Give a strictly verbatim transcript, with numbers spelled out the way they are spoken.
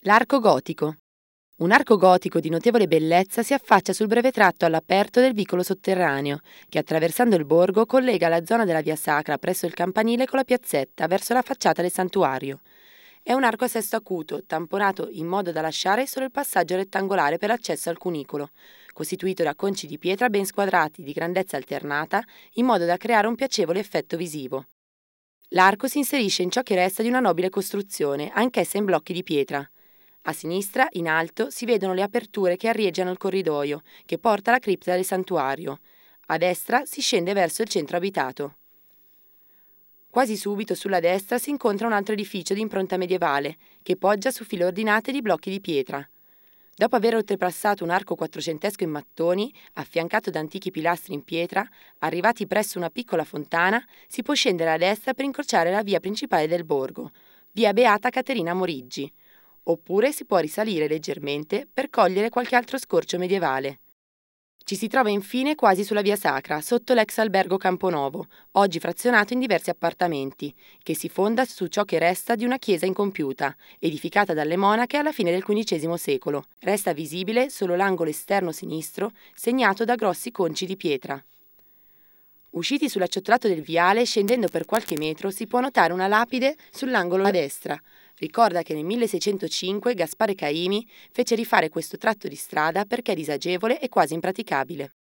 L'arco gotico. Un arco gotico di notevole bellezza si affaccia sul breve tratto all'aperto del vicolo sotterraneo, che attraversando il borgo collega la zona della via Sacra presso il campanile con la piazzetta verso la facciata del santuario. È un arco a sesto acuto, tamponato in modo da lasciare solo il passaggio rettangolare per l'accesso al cunicolo, costituito da conci di pietra ben squadrati di grandezza alternata, in modo da creare un piacevole effetto visivo. L'arco si inserisce in ciò che resta di una nobile costruzione, anch'essa in blocchi di pietra. A sinistra, in alto, si vedono le aperture che arieggiano il corridoio, che porta alla cripta del santuario. A destra si scende verso il centro abitato. Quasi subito sulla destra si incontra un altro edificio di impronta medievale, che poggia su file ordinate di blocchi di pietra. Dopo aver oltrepassato un arco quattrocentesco in mattoni, affiancato da antichi pilastri in pietra, arrivati presso una piccola fontana, si può scendere a destra per incrociare la via principale del borgo, via Beata Caterina Moriggi. Oppure si può risalire leggermente per cogliere qualche altro scorcio medievale. Ci si trova infine quasi sulla via Sacra, sotto l'ex albergo Camponovo, oggi frazionato in diversi appartamenti, che si fonda su ciò che resta di una chiesa incompiuta, edificata dalle monache alla fine del quindicesimo secolo. Resta visibile solo l'angolo esterno sinistro, segnato da grossi conci di pietra. Usciti sull'acciottolato del viale, scendendo per qualche metro, si può notare una lapide sull'angolo a destra. Ricorda che nel milleseicentocinque Gaspare Caimi fece rifare questo tratto di strada perché disagevole e quasi impraticabile.